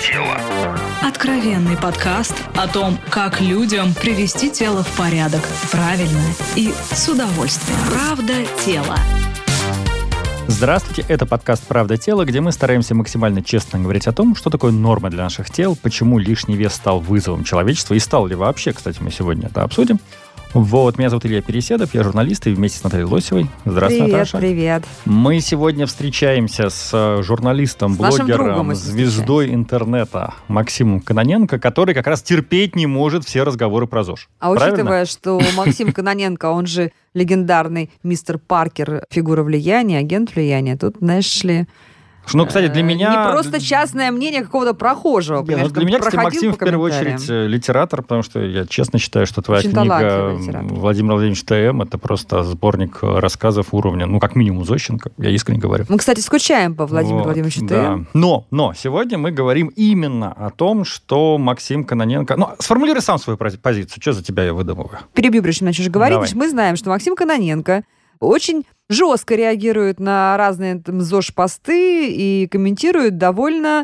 тело». Откровенный подкаст о том, как людям привести тело в порядок правильно и с удовольствием. Правда тела. Здравствуйте, это подкаст «Правда тела», где мы стараемся максимально честно говорить о том, что такое норма для наших тел, почему лишний вес стал вызовом человечества и стал ли вообще, кстати, мы сегодня это обсудим. Меня зовут Илья Переседов, я журналист и вместе с Натальей Лосевой. Здравствуй, Наташа. Привет. Мы сегодня встречаемся с журналистом, блогером, звездой интернета Максимом Кононенко, который как раз терпеть не может все разговоры про ЗОЖ. Учитывая, что Максим Кононенко, он же легендарный мистер Паркер, фигура влияния, агент влияния, тут, знаешь ли... Кстати, для меня... Не просто частное мнение какого-то прохожего. Для меня, кстати, Максим в первую очередь литератор, потому что я честно считаю, что твоя книга Владимир Владимирович Т.М. это просто сборник рассказов уровня, как минимум Зощенко, я искренне говорю. Мы, кстати, скучаем по Владимиру Владимировичу Т.М. Да. Но сегодня мы говорим именно о том, что Максим Кононенко... Сформулируй сам свою позицию, что за тебя я выдумываю. Перебью, прежде чем начнешь говорить. Давай. Мы знаем, что Максим Кононенко очень жестко реагирует на разные ЗОЖ-посты и комментирует довольно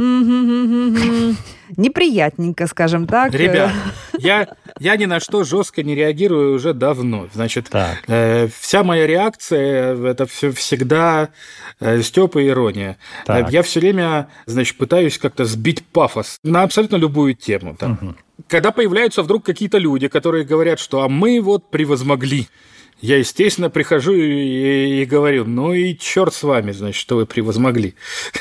неприятненько, скажем так. Ребят, я ни на что жестко не реагирую уже давно. Значит, вся моя реакция – это всегда стёб и ирония. Так. Я все время, пытаюсь как-то сбить пафос на абсолютно любую тему. Когда появляются вдруг какие-то люди, которые говорят, что мы превозмогли. Я, естественно, прихожу и говорю, и черт с вами, что вы превозмогли.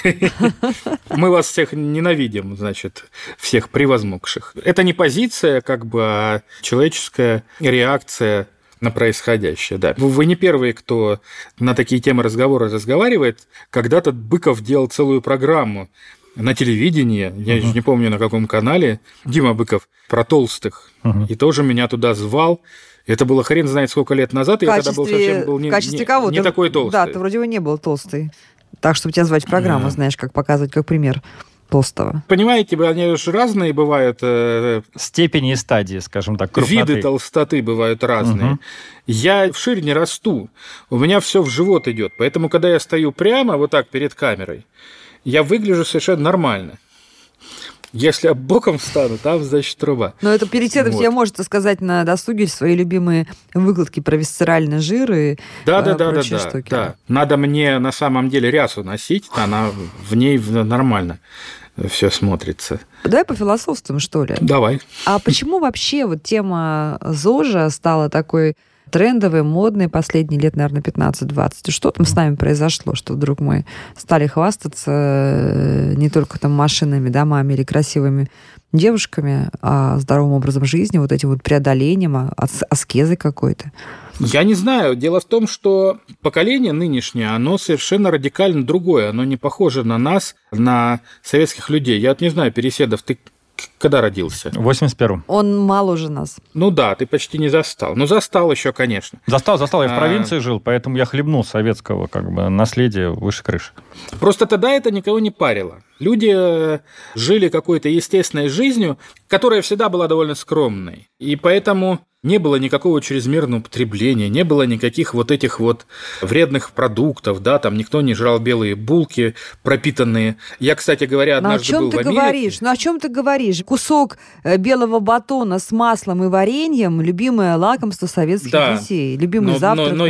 Мы вас всех ненавидим, всех превозмогших. Это не позиция, а человеческая реакция на происходящее. Да. Вы не первые, кто на такие темы разговаривает. Когда-то Быков делал целую программу на телевидении, я не помню на каком канале, Дима Быков, про толстых. И тоже меня туда звал. Это было хрен знает сколько лет назад, и я тогда был в качестве кого? Не такой толстый. Да, ты вроде бы не был толстый. Так, чтобы тебя звать в программу, знаешь, как показывать, как пример толстого. Понимаете, они же разные бывают. Степени и стадии, скажем так, крупноты. Виды толстоты бывают разные. Я вширь не расту, у меня все в живот идет. Поэтому, когда я стою прямо, так перед камерой, я выгляжу совершенно нормально. Если боком встану, там, труба. Но это Переседов тебе может сказать на досуге свои любимые выкладки про висцеральный жир и прочие штуки. Да. Надо мне на самом деле рясу носить, она в ней нормально все смотрится. Давай пофилософствуем, что ли? Давай. А почему вообще тема ЗОЖа стала такой трендовый, модный последние лет, наверное, 15-20. Что там с нами произошло, что вдруг мы стали хвастаться не только машинами, домами или красивыми девушками, а здоровым образом жизни, этим преодолением, аскезой какой-то? Я не знаю. Дело в том, что поколение нынешнее, оно совершенно радикально другое. Оно не похоже на нас, на советских людей. Я не знаю, Переседов, ты когда родился? В 81-м. Он моложе нас. Да, ты почти не застал. Застал еще, конечно. Застал. Я в провинции жил, поэтому я хлебнул советского наследия выше крыши. Просто тогда это никого не парило. Люди жили какой-то естественной жизнью, которая всегда была довольно скромной. И поэтому не было никакого чрезмерного потребления, не было никаких этих вредных продуктов, никто не жрал белые булки пропитанные. Я, кстати говоря, однажды был в Америке. О чем ты говоришь? Кусок белого батона с маслом и вареньем – любимое лакомство советских детей. Любимый завтрак. Но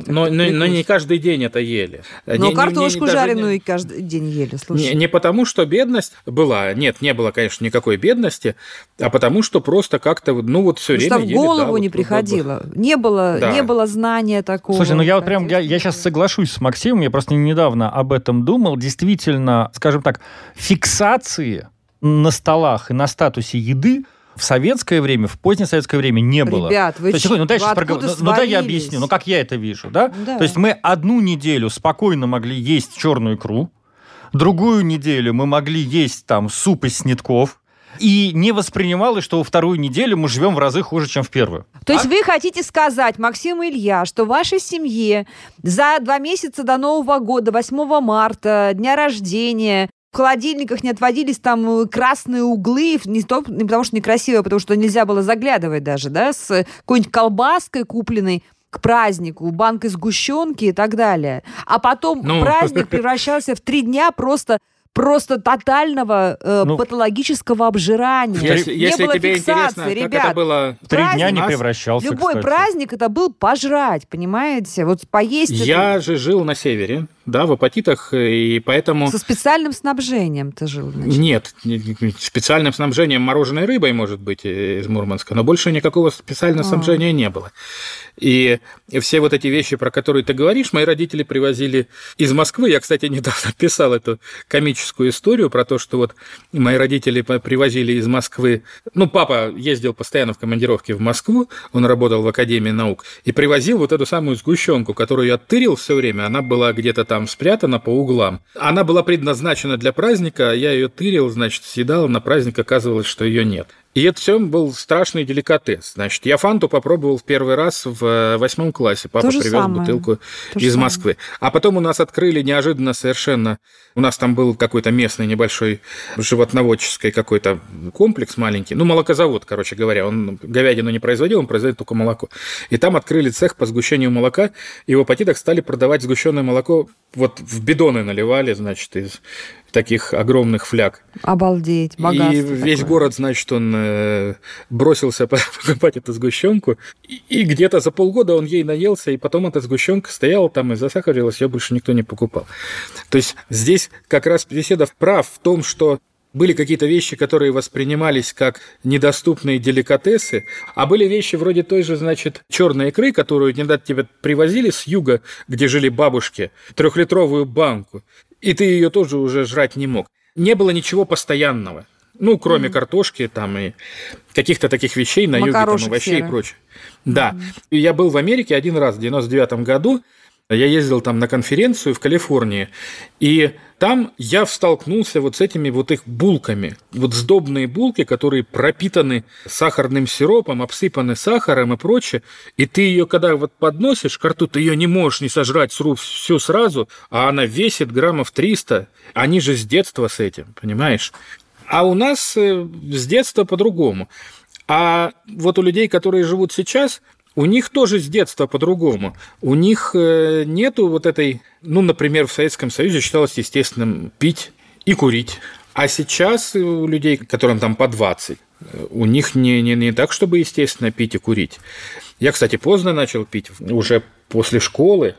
не каждый день это ели. Но картошку жареную каждый день ели, слушай. Не потому, что бедность была. Нет, не было, конечно, никакой бедности, а потому, что просто как-то все время ели. В голову не приходило. Не было знания такого. Слушай, я сейчас соглашусь с Максимом, я просто недавно об этом думал. Действительно, скажем так, фиксации на столах и на статусе еды в советское время, в позднее советское время не было. Ребят, вы я объясню, как я это вижу. Да? То есть мы одну неделю спокойно могли есть черную икру, другую неделю мы могли есть суп из снетков, и не воспринималось, что во вторую неделю мы живем в разы хуже, чем в первую. То есть вы хотите сказать, Максим и Илья, что в вашей семье за 2 месяца до Нового года, 8 марта, дня рождения, в холодильниках не отводились красные углы, не потому что некрасиво, а потому что нельзя было заглядывать даже, с какой-нибудь колбаской купленной к празднику, банкой сгущенки и так далее. А потом праздник превращался в 3 дня просто просто тотального патологического обжирания. Если было тебе фиксации, интересно, ребят. как это было... 3 дня не превращался, Любой праздник это был пожрать, понимаете? Вот поесть... Я же жил на севере, да, в Апатитах, и поэтому... Со специальным снабжением ты жил, значит? Нет, специальным снабжением мороженой рыбой, может быть, из Мурманска, но больше никакого специального снабжения не было. И все вот эти вещи, про которые ты говоришь, мои родители привозили из Москвы. Я, кстати, недавно писал эту комическую историю про то, что вот мои родители привозили из Москвы... Ну, папа ездил постоянно в командировке в Москву, он работал в Академии наук, и привозил вот эту самую сгущенку, которую я тырил все время, она была где-то там спрятана по углам. Она была предназначена для праздника, я ее тырил, значит, съедал, на праздник оказывалось, что ее нет. И это все был страшный деликатес. Значит, я фанту попробовал в первый раз в 8 классе. Папа привез бутылку из Москвы. А потом у нас открыли неожиданно совершенно... У нас там был какой-то местный небольшой животноводческий какой-то комплекс маленький. Ну, молокозавод, короче говоря. Он говядину не производил, он производил только молоко. И там открыли цех по сгущению молока. И в Апатитах стали продавать сгущенное молоко. Вот в бидоны наливали, значит, из таких огромных фляг. Обалдеть, богатство. И весь город, значит, он бросился покупать эту сгущенку. И где-то за полгода он ей наелся, и потом эта сгущенка стояла там и засахарилась, ее больше никто не покупал. То есть здесь как раз Беседов прав в том, что были какие-то вещи, которые воспринимались как недоступные деликатесы, а были вещи вроде той же, значит, черной икры, которую недавно тебе привозили с юга, где жили бабушки, 3-литровую банку, и ты ее тоже уже жрать не мог. Не было ничего постоянного, ну, кроме картошки там и каких-то таких вещей на юге, там, овощей и прочее. Да, и я был в Америке один раз в 99-м году, я ездил там на конференцию в Калифорнии, и там я столкнулся вот с этими вот их булками. Вот сдобные булки, которые пропитаны сахарным сиропом, обсыпаны сахаром и прочее. И ты ее, когда вот подносишь к рту, ты ее не можешь не сожрать всю сразу, а она весит граммов 300. Они же с детства с этим, понимаешь? А у нас с детства по-другому. А вот у людей, которые живут сейчас... У них тоже с детства по-другому. У них нету вот этой... Ну, например, в Советском Союзе считалось естественным пить и курить. А сейчас у людей, которым там по 20, у них не так, чтобы естественно пить и курить. Я, кстати, поздно начал пить, уже после школы.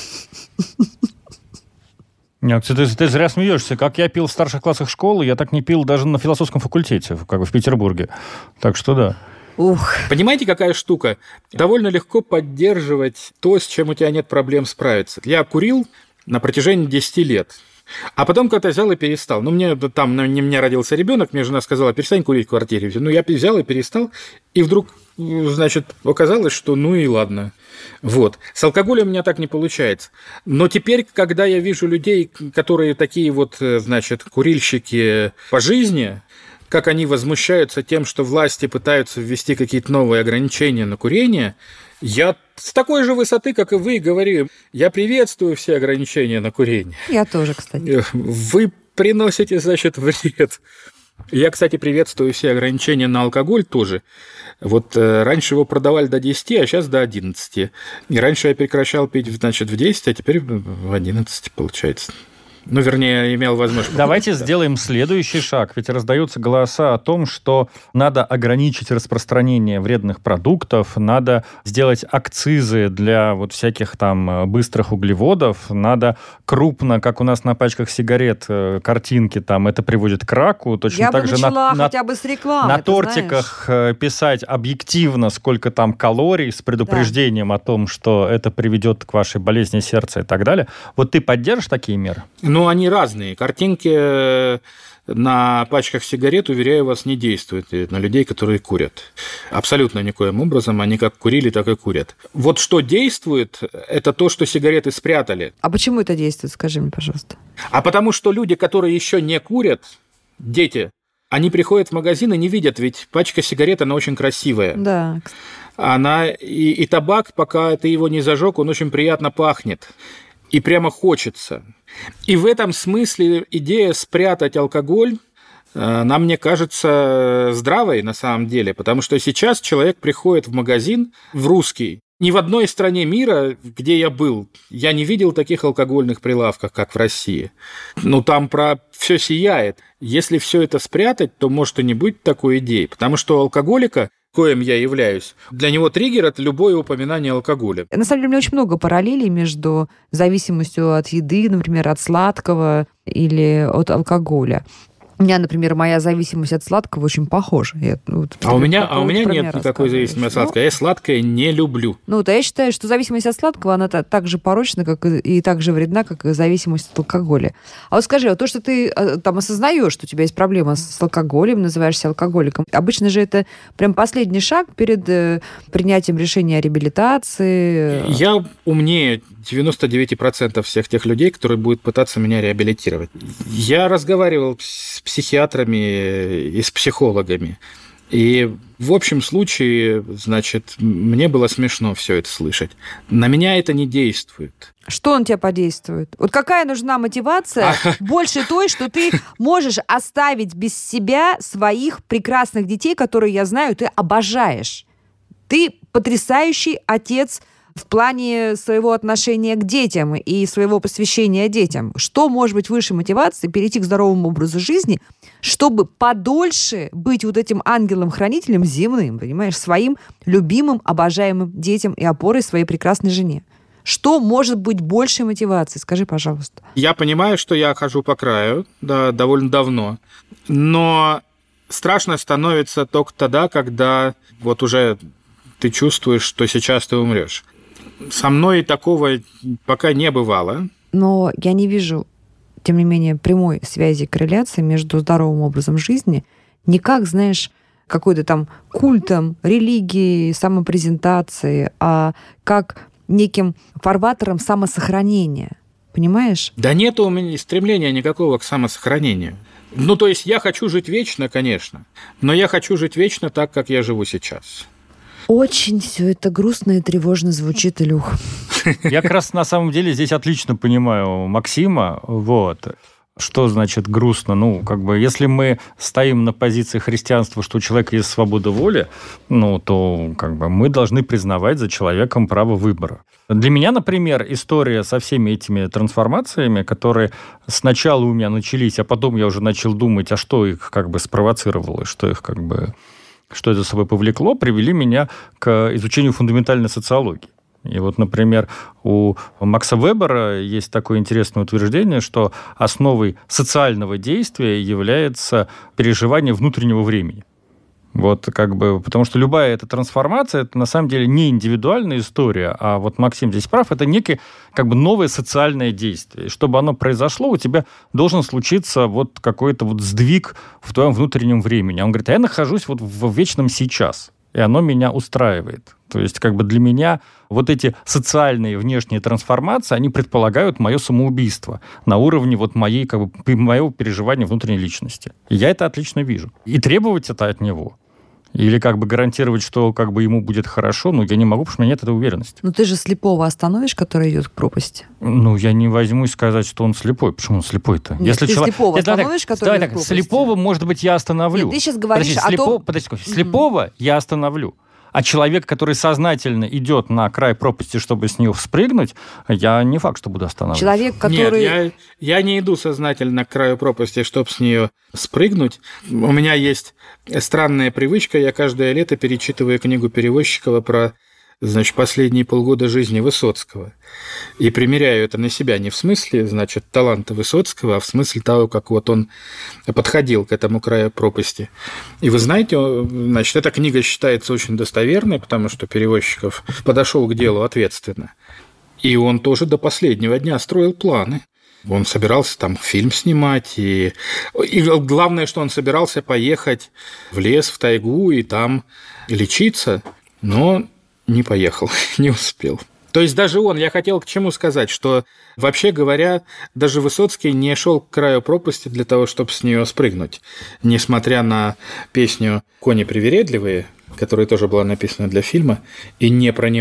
Нет, ты зря смеешься. Как я пил в старших классах школы, я так не пил даже на философском факультете, как бы в Петербурге. Так что да. Ух. Понимаете, какая штука? Довольно легко поддерживать то, с чем у тебя нет проблем справиться. Я курил на протяжении 10 лет, а потом как-то взял и перестал. Ну, мне там, у меня родился ребенок, мне жена сказала, перестань курить в квартире. Ну, я взял и перестал, и вдруг, значит, оказалось, что ну и ладно. Вот. С алкоголем у меня так не получается. Но теперь, когда я вижу людей, которые такие вот, значит, курильщики по жизни... как они возмущаются тем, что власти пытаются ввести какие-то новые ограничения на курение, я с такой же высоты, как и вы, говорю, я приветствую все ограничения на курение. Я тоже, кстати. Вы приносите, значит, вред. Я, кстати, приветствую все ограничения на алкоголь тоже. Вот раньше его продавали до 10, а сейчас до 11. И раньше я прекращал пить, значит, в 10, а теперь в 11, получается. Ну, вернее, имел возможность... Давайте сделаем следующий шаг. Ведь раздаются голоса о том, что надо ограничить распространение вредных продуктов, надо сделать акцизы для вот всяких там быстрых углеводов, надо крупно, как у нас на пачках сигарет, картинки там, это приводит к раку. Точно Я так бы же начала хотя бы с рекламы. На тортиках писать объективно, сколько там калорий, с предупреждением о том, что это приведет к вашей болезни сердца и так далее. Вот ты поддержишь такие меры? Ну, они разные. Картинки на пачках сигарет, уверяю вас, не действуют на людей, которые курят. Абсолютно никоим образом. Они как курили, так и курят. Вот что действует, это то, что сигареты спрятали. А почему это действует? Скажи мне, пожалуйста. А потому что люди, которые еще не курят, дети, они приходят в магазин и не видят, ведь пачка сигарет, она очень красивая. Да. Она и табак, пока ты его не зажег, он очень приятно пахнет. И прямо хочется. И в этом смысле идея спрятать алкоголь, она, мне кажется, здравой на самом деле, потому что сейчас человек приходит в магазин, в русский, Ни в одной стране мира, где я был, я не видел таких алкогольных прилавков, как в России. Ну, там про все сияет. Если все это спрятать, то может и не быть такой идеи. Потому что у алкоголика, коим я являюсь, для него триггер – это любое упоминание алкоголя. На самом деле, у меня очень много параллелей между зависимостью от еды, например, от сладкого или от алкоголя. У меня, например, моя зависимость от сладкого очень похожа. У меня нет никакой зависимости от сладкого. Я сладкое не люблю. Я считаю, что зависимость от сладкого, она так же порочна, как и так же вредна, как и зависимость от алкоголя. А вот скажи, то, что ты там осознаешь, что у тебя есть проблема с алкоголем, называешься алкоголиком, обычно же это прям последний шаг перед принятием решения о реабилитации. Я умнее 99% всех тех людей, которые будут пытаться меня реабилитировать. Я разговаривал с психиатрами и с психологами. И в общем случае, значит, мне было смешно все это слышать. На меня это не действует. Что на тебя подействует? Вот какая нужна мотивация больше той, что ты можешь оставить без себя своих прекрасных детей, которые, я знаю, ты обожаешь. Ты потрясающий отец в плане своего отношения к детям и своего посвящения детям. Что может быть выше мотивации перейти к здоровому образу жизни, чтобы подольше быть вот этим ангелом-хранителем земным, понимаешь, своим любимым, обожаемым детям и опорой своей прекрасной жене? Что может быть большей мотивацией? Скажи, пожалуйста. Я понимаю, что я хожу по краю, да, довольно давно, но страшно становится только тогда, когда вот уже ты чувствуешь, что сейчас ты умрешь. Со мной такого пока не бывало. Но я не вижу, тем не менее, прямой связи, корреляции между здоровым образом жизни, не как, знаешь, какой-то там культом, религией, самопрезентацией, а как неким фарватером самосохранения. Понимаешь? Да нет у меня стремления никакого к самосохранению. То есть я хочу жить вечно, конечно, но я хочу жить вечно так, как я живу сейчас. Очень все это грустно и тревожно звучит, Илюх. Я как раз на самом деле здесь отлично понимаю Максима. Что значит грустно? Если мы стоим на позиции христианства, что у человека есть свобода воли, то мы должны признавать за человеком право выбора. Для меня, например, история со всеми этими трансформациями, которые сначала у меня начались, а потом я уже начал думать, а что их спровоцировало, что это за собой повлекло, привели меня к изучению фундаментальной социологии. И например, у Макса Вебера есть такое интересное утверждение, что основой социального действия является переживание внутреннего времени. Потому что любая эта трансформация, это на самом деле не индивидуальная история, а Максим здесь прав, это некое новое социальное действие. И чтобы оно произошло, у тебя должен случиться какой-то сдвиг в твоем внутреннем времени. Он говорит, я нахожусь в вечном сейчас, и оно меня устраивает. То есть для меня эти социальные внешние трансформации, они предполагают мое самоубийство на уровне моего переживания внутренней личности. И я это отлично вижу. И требовать это от него, или гарантировать, что ему будет хорошо, я не могу, потому что у меня нет этой уверенности. Ты же слепого остановишь, который идет к пропасти? Я не возьмусь сказать, что он слепой. Почему он слепой-то? Нет, если слепого остановишь, который идет к пропасти? Слепого, может быть, я остановлю. Нет, ты сейчас говоришь о том... Слепого я остановлю. А человек, который сознательно идет на край пропасти, чтобы с нее спрыгнуть, я не факт, что буду останавливаться. Человек, который... Нет, я не иду сознательно к краю пропасти, чтобы с нее спрыгнуть. У меня есть странная привычка. Я каждое лето перечитываю книгу Перевозчикова про последние полгода жизни Высоцкого. И примеряю это на себя не в смысле, таланта Высоцкого, а в смысле того, как он подходил к этому краю пропасти. И вы знаете, эта книга считается очень достоверной, потому что Перевозчиков подошел к делу ответственно. И он тоже до последнего дня строил планы. Он собирался фильм снимать, и главное, что он собирался поехать в лес, в тайгу и там лечиться, но не поехал, не успел. То есть даже я хотел к чему сказать, что, вообще говоря, даже Высоцкий не шел к краю пропасти для того, чтобы с нее спрыгнуть. Несмотря на песню «Кони привередливые», которая тоже была написана для фильма, и не про него.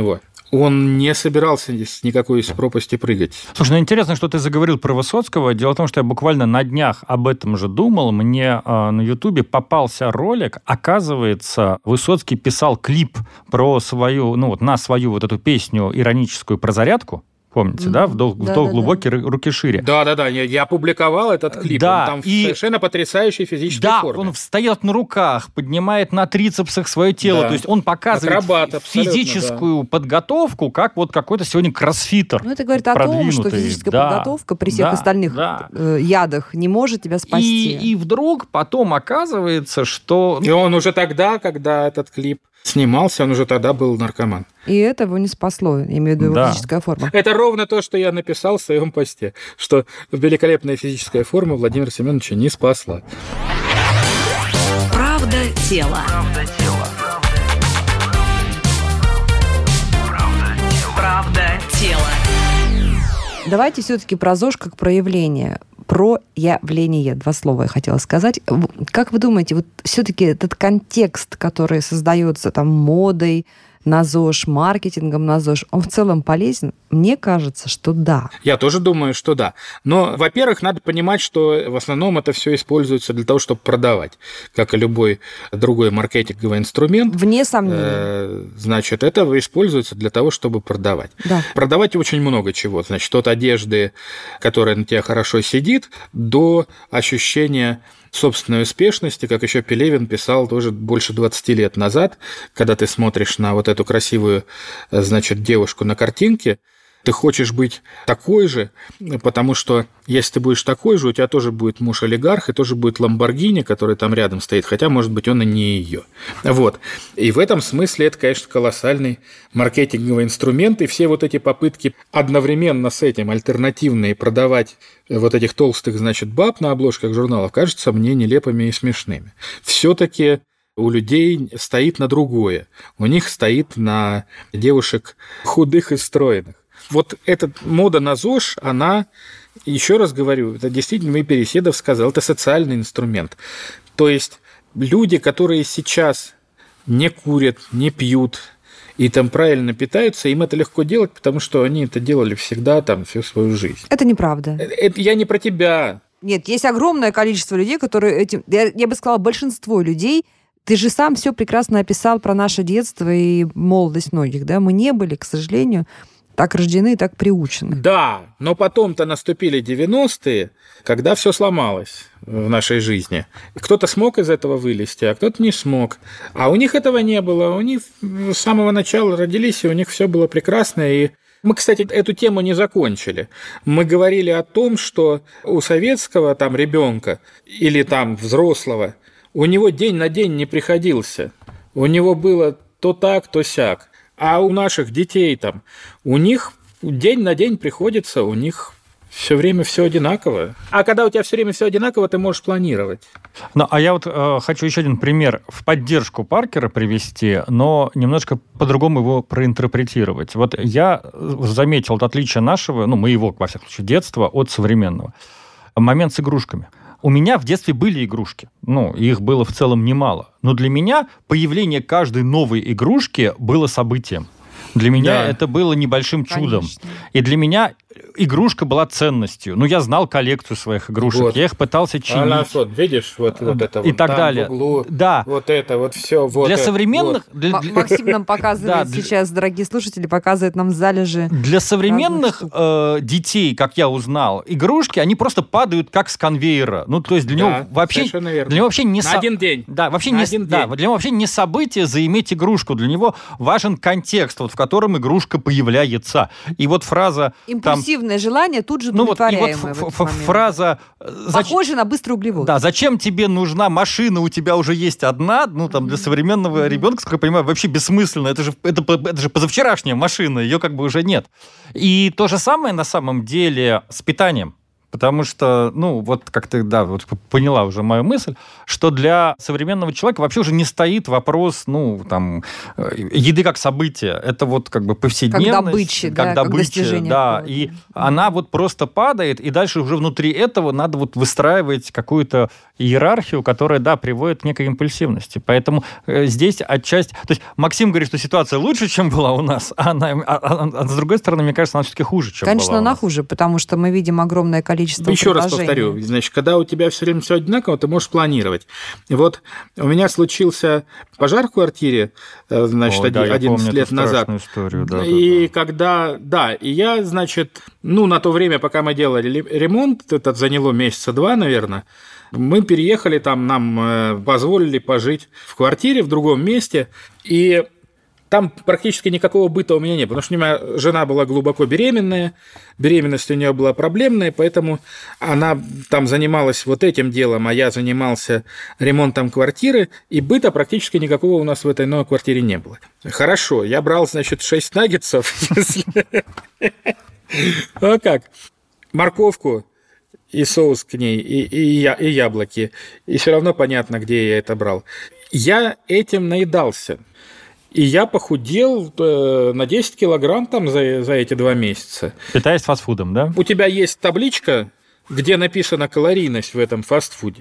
он не собирался с никакой из пропасти прыгать. Слушай, ну интересно, что ты заговорил про Высоцкого. Дело в том, что я буквально на днях об этом же думал. Мне на Ютубе попался ролик. Оказывается, Высоцкий писал клип про свою, на свою вот эту песню ироническую про зарядку. Помните, да? Вдох глубокий, руки шире. Да. Я опубликовал этот клип. Да, он там в совершенно потрясающей физической форме. Да, он встает на руках, поднимает на трицепсах свое тело. То есть он показывает физическую подготовку, как вот какой-то сегодня кроссфитер. Это говорит о том, что физическая подготовка при всех остальных ядах не может тебя спасти. И вдруг потом оказывается, что... И он уже тогда, когда этот клип снимался, он уже тогда был наркоман. И это его не спасло, я имею в виду его физическая форма. Это ровно то, что я написал в своем посте, что великолепная физическая форма Владимира Семеновича не спасла. Правда тела. Правда тела. Давайте все-таки про ЗОЖ как проявление. Проявление. 2 слова я хотела сказать. Как вы думаете, вот все-таки этот контекст, который создается там модой на ЗОЖ, маркетингом на ЗОЖ, он в целом полезен? Мне кажется, что да. Я тоже думаю, что да. Но, во-первых, надо понимать, что в основном это все используется для того, чтобы продавать, как и любой другой маркетинговый инструмент. Вне сомнений. Значит, это используется для того, чтобы продавать. Да. Продавать очень много чего. Значит, от одежды, которая на тебя хорошо сидит, до ощущения собственной успешности, как еще Пелевин писал тоже больше 20 лет назад, когда ты смотришь на вот эту красивую, значит, девушку на картинке, ты хочешь быть такой же, потому что если ты будешь такой же, у тебя тоже будет муж-олигарх, и тоже будет Ламборгини, который там рядом стоит, хотя, может быть, он и не ее. Вот. И в этом смысле это, конечно, колоссальный маркетинговый инструмент, и все вот эти попытки одновременно с этим альтернативные продавать вот этих толстых, значит, баб на обложках журналов кажутся мне нелепыми и смешными. Все-таки у людей стоит на другое. У них стоит на девушек худых и стройных. Вот эта мода на ЗОЖ, она, еще раз говорю, это действительно, Переседов сказал, это социальный инструмент. То есть люди, которые сейчас не курят, не пьют и там правильно питаются, им это легко делать, потому что они это делали всегда там всю свою жизнь. Это неправда. Это я не про тебя. Нет, есть огромное количество людей, которые этим... Я бы сказала, большинство людей. Ты же сам все прекрасно описал про наше детство и молодость многих, да? Мы не были, к сожалению, так рождены и так приучены. Да, но потом-то наступили 90-е, когда все сломалось в нашей жизни. Кто-то смог из этого вылезти, а кто-то не смог. А у них этого не было. У них с самого начала родились, и у них все было прекрасно. И мы, кстати, эту тему не закончили. Мы говорили о том, что у советского там ребенка или там взрослого у него день на день не приходился. У него было то так, то сяк. А у наших детей там, у них день на день приходится, у них все время все одинаково. А когда у тебя все время все одинаково, ты можешь планировать. Ну, а я вот хочу еще один пример в поддержку Паркера привести, но немножко по-другому его проинтерпретировать. Вот я заметил отличие нашего, моего, во всяком случае, детства от современного. Момент с игрушками. У меня в детстве были игрушки. Их было в целом немало. Но для меня появление каждой новой игрушки было событием. Для меня это было небольшим чудом. Конечно. И для меня игрушка была ценностью. Я знал коллекцию своих игрушек. Вот. Я их пытался чинить. Видишь, вот это и так далее. В углу, да. Вот это, вот все. Вот для это, современных... Вот. Максим нам показывает сейчас, дорогие слушатели, показывает нам залежи. Для современных детей, как я узнал, игрушки, они просто падают как с конвейера. То есть для него вообще... Для него вообще не... На один день. Да, вообще не... Для него вообще не событие заиметь игрушку. Для него важен контекст, в котором игрушка появляется. И вот фраза... Импульсивное желание тут же удовлетворяемое. Фраза... Похоже на быстрый углевод. Да, зачем тебе нужна машина, у тебя уже есть одна, для современного ребенка, сколько я понимаю, вообще бессмысленно. Это же позавчерашняя машина, ее уже нет. И то же самое на самом деле с питанием. Потому что, вот как ты, вот поняла уже мою мысль, что для современного человека вообще уже не стоит вопрос, еды как события. Это вот как бы повседневность. Как добыча, да. И она вот просто падает, и дальше уже внутри этого надо вот выстраивать какую-то иерархию, которая, приводит к некой импульсивности. Поэтому здесь отчасти... То есть Максим говорит, что ситуация лучше, чем была у нас, а с другой стороны, мне кажется, она все-таки хуже, чем была у нас. Конечно, она хуже, потому что мы видим огромное количество Еще раз повторю, значит, когда у тебя все время все одинаково, ты можешь планировать. Вот у меня случился пожар в квартире, значит, 11 лет назад. Историю, и я, значит, на то время, пока мы делали ремонт, это заняло месяца 2, наверное, мы переехали там, нам позволили пожить в квартире в другом месте, и там практически никакого быта у меня не было, потому что у меня жена была глубоко беременная, беременность у нее была проблемная, поэтому она там занималась вот этим делом, а я занимался ремонтом квартиры, и быта практически никакого у нас в этой новой квартире не было. Хорошо, я брал, значит, 6 наггетсов, а как? Морковку и соус к ней, и яблоки, и все равно понятно, где я это брал. Я этим наедался. И я похудел на 10 килограмм там за эти 2 месяца. Питаясь фастфудом, да? У тебя есть табличка, где написана калорийность в этом фастфуде.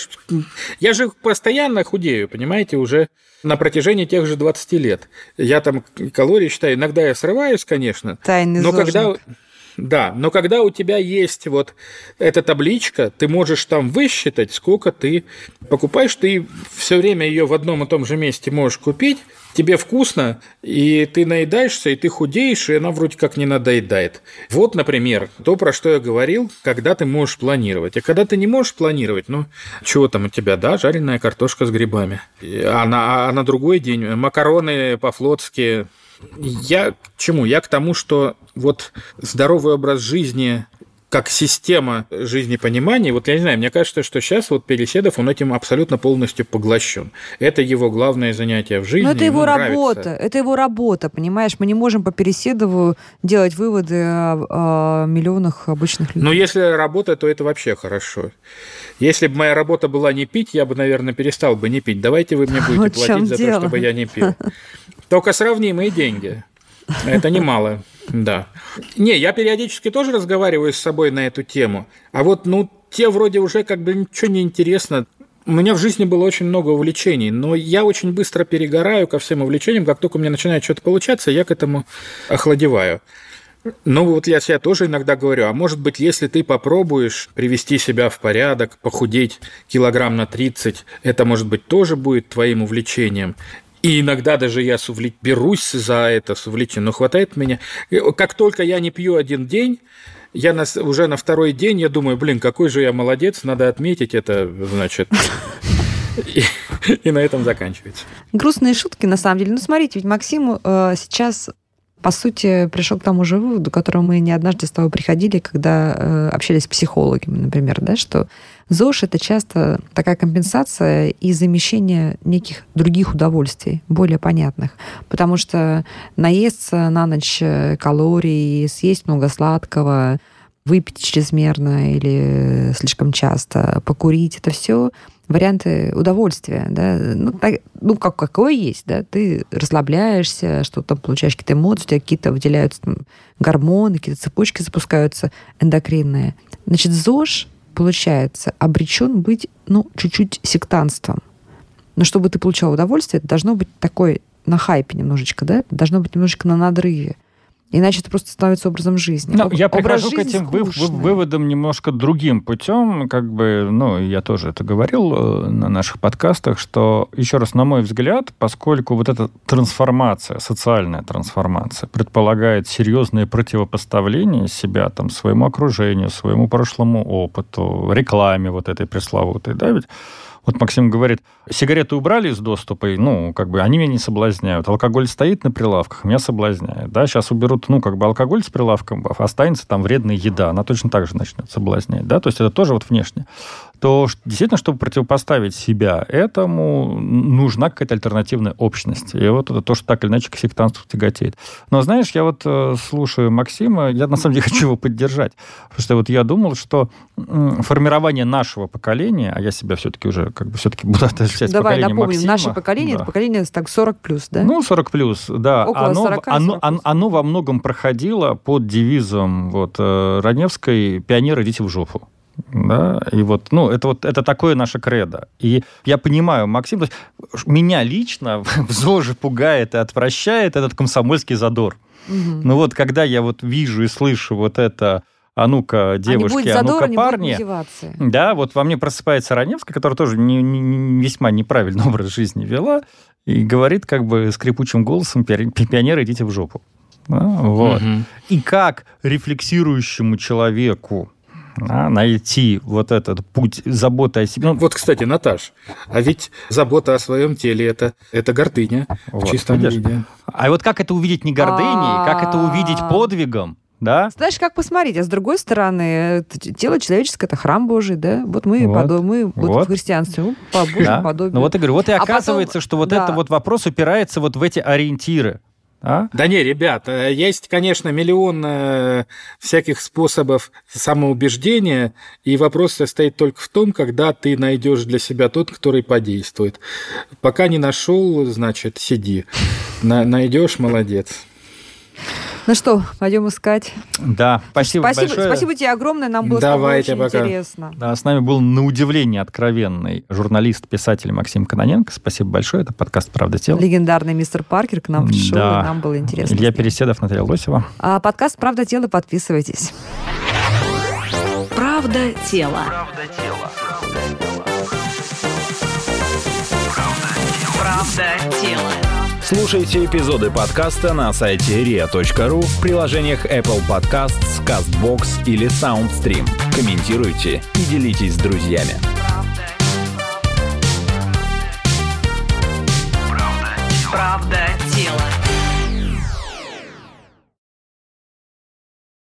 Я же постоянно худею, понимаете, уже на протяжении тех же 20 лет. Я там калории считаю. Иногда я срываюсь, конечно. Тайный зожник. Но когда у тебя есть вот эта табличка, ты можешь там высчитать, сколько ты покупаешь, ты все время ее в одном и том же месте можешь купить, тебе вкусно, и ты наедаешься, и ты худеешь, и она вроде как не надоедает. Вот, например, то, про что я говорил, когда ты можешь планировать. А когда ты не можешь планировать, чего там у тебя, жареная картошка с грибами. А на другой день макароны по-флотски. Я к чему? Я к тому, что вот здоровый образ жизни как система жизнепонимания, вот я не знаю, мне кажется, что сейчас вот Переседов, он этим абсолютно полностью поглощен. Это его главное занятие в жизни. Но это его работа, это его работа, понимаешь? Мы не можем по Переседову делать выводы о миллионах обычных людей. Но если работа, то это вообще хорошо. Если бы моя работа была не пить, я бы, наверное, перестал бы не пить. Давайте вы мне будете платить за то, чтобы я не пил. Только сравнимые деньги. Это немало, да. Не, я периодически тоже разговариваю с собой на эту тему. А вот, те вроде уже как бы ничего не интересно. У меня в жизни было очень много увлечений, но я очень быстро перегораю ко всем увлечениям. Как только у меня начинает что-то получаться, я к этому охладеваю. Но вот я себе тоже иногда говорю, а может быть, если ты попробуешь привести себя в порядок, похудеть килограмм на 30, это, может быть, тоже будет твоим увлечением. И иногда даже я берусь за это с увлечением, но хватает меня. Как только я не пью один день, я уже на второй день я думаю, какой же я молодец, надо отметить это, значит. И на этом заканчивается. Грустные шутки, на самом деле. Смотрите, ведь Максим сейчас, по сути, пришел к тому же выводу, к которому мы не однажды с тобой приходили, когда общались с психологами, например, что ЗОЖ – это часто такая компенсация и замещение неких других удовольствий, более понятных. Потому что наесться на ночь калорий, съесть много сладкого, выпить чрезмерно или слишком часто, покурить – это все варианты удовольствия. Какое есть. Ты расслабляешься, что-то получаешь какие-то эмоции, у тебя какие-то выделяются гормоны, какие-то цепочки запускаются эндокринные. Значит, ЗОЖ получается, обречен быть, чуть-чуть сектантством. Но чтобы ты получал удовольствие, это должно быть такой на хайпе немножечко, это должно быть немножечко на надрыве. Иначе это просто становится образом жизни. Я прихожу к этим выводам немножко другим путем. Я тоже это говорил на наших подкастах, что, еще раз, на мой взгляд, поскольку вот эта трансформация, социальная трансформация, предполагает серьезное противопоставление себя своему окружению, своему прошлому опыту, рекламе вот этой пресловутой, ведь вот Максим говорит, сигареты убрали из доступа, они меня не соблазняют. Алкоголь стоит на прилавках, меня соблазняет. Сейчас уберут, алкоголь с прилавком, останется там вредная еда, она точно так же начнет соблазнять, То есть это тоже вот внешне. то действительно, чтобы противопоставить себя этому, нужна какая-то альтернативная общность. И вот это то, что так или иначе к сектантству тяготеет. Но, знаешь, я вот слушаю Максима, я на самом деле хочу его поддержать. Потому что вот я думал, что формирование нашего поколения, а я себя все-таки уже все-таки буду отождествлять поколение Максима. Давай напомним, наше поколение, это поколение так 40+, да? 40+, да. Около 40, оно во многом проходило под девизом Раневской «Пионеры, идите в жопу». Да, и это такое наше кредо. И я понимаю, Максим, то есть меня лично в ЗОЖе пугает и отвращает этот комсомольский задор. Но вот когда я вот вижу и слышу вот это «а ну-ка, девушки, а ну-ка, парни», да, вот во мне просыпается Раневская, которая тоже весьма неправильный образ жизни вела, и говорит как бы скрипучим голосом: «Пионеры, идите в жопу». Вот. И как рефлексирующему человеку найти вот этот путь заботы о себе. Вот, кстати, Наташ, а ведь забота о своем теле это гордыня в чистом виде. А вот как это увидеть не гордыней, как это увидеть подвигом? Да? Знаешь, как посмотреть? А с другой стороны, тело человеческое — это храм Божий, да? Вот мы в христианстве по Божьему подобию. Ну вот я говорю, вот и оказывается, что вот этот вот вопрос упирается вот в эти ориентиры. Да не, ребят, есть, конечно, миллион всяких способов самоубеждения, и вопрос состоит только в том, когда ты найдешь для себя тот, который подействует. Пока не нашел, значит, сиди. Найдешь — молодец. Ну что, пойдем искать. Да, спасибо большое. Спасибо тебе огромное, нам было с тобой очень интересно. Да, с нами был на удивление откровенный журналист, писатель Максим Кононенко. Спасибо большое, это подкаст «Правда тела». Легендарный мистер Паркер к нам пришел, и нам было интересно. Илья Переседов, Наталья Лосева. Подкаст «Правда тела», подписывайтесь. «Правда тела». «Правда тела». Слушайте эпизоды подкаста на сайте ria.ru, в приложениях Apple Podcasts, CastBox или SoundStream. Комментируйте и делитесь с друзьями.